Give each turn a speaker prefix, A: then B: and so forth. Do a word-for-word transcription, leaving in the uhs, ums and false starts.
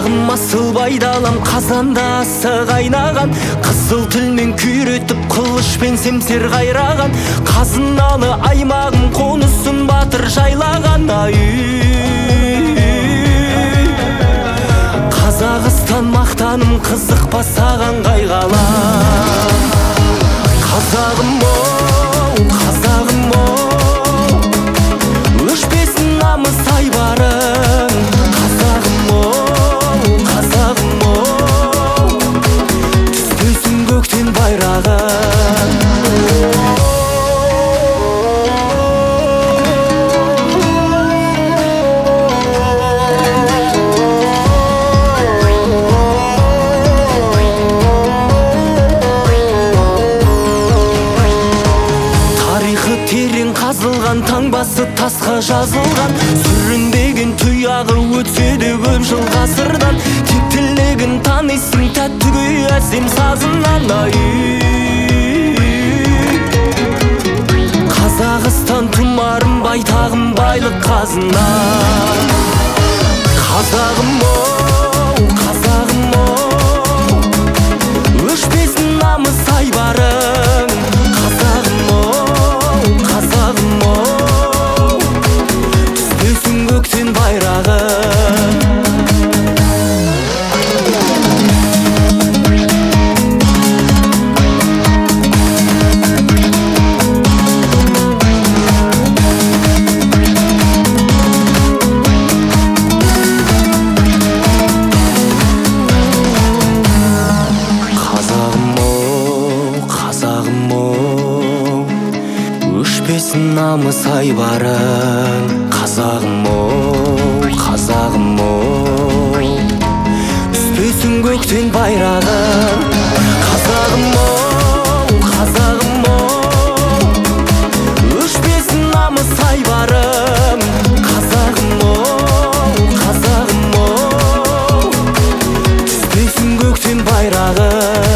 A: Қазағым асыл байдалам, қазанда асы қайнаған, қызыл тілмен күйретіп қылышпен семсер қайраған, қазыналы аймағым қонысын батыр жайлаған. Ай, Қазақстан мақтаным, қызықпа саған қайғала. Қазағым оу, қазағым оу, өшпесін намыс айбарың. Қазағым оу, қазағым оу, түспесін көктен байрағың. Терең қазылған, таңбасы тасқа жазылған, сүрінбеген тұяғы өтсе де көп жыл ғасырдан. Тек тілегін танисың тәтті күй әсем сазынан. Ай, Қазақстан тұмарым, байтағым, байлық қазына. Қазағым оу, қазағым оу, өшпесін намыс айбарың. Қазағым оу, қазағым оу, түспесін көктен байрағың. Қазағым оу, қазағым оу, өшпесін намыс айбарың. Қазағым оу, қазағым оу, түспесін көктен байрағың. Қазағым оу, қазағым оу, өшпесін намыс айбарың. Қазағым оу, қазағым оу, түспесін көктен байрағың.